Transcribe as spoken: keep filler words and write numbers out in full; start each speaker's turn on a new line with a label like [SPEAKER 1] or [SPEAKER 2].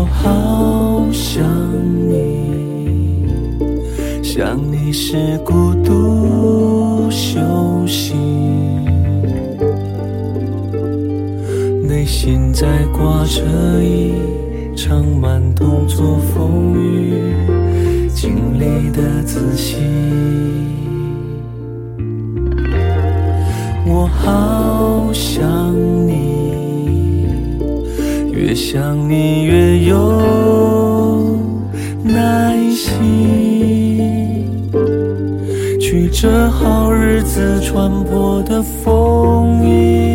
[SPEAKER 1] 我好想你，想你是孤独休息，内心在挂着一场漫动作风雨经历的仔细。我好想你，越想你越有耐心，去这好日子穿破的风衣。